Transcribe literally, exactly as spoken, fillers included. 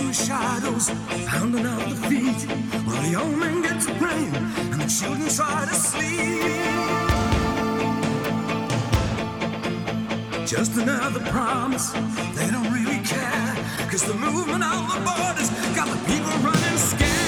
the shadows, pounding out the feet, while the old men get to praying and the children try to sleep. Just another promise, they don't really care, 'cause the movement on the borders got the people running scared.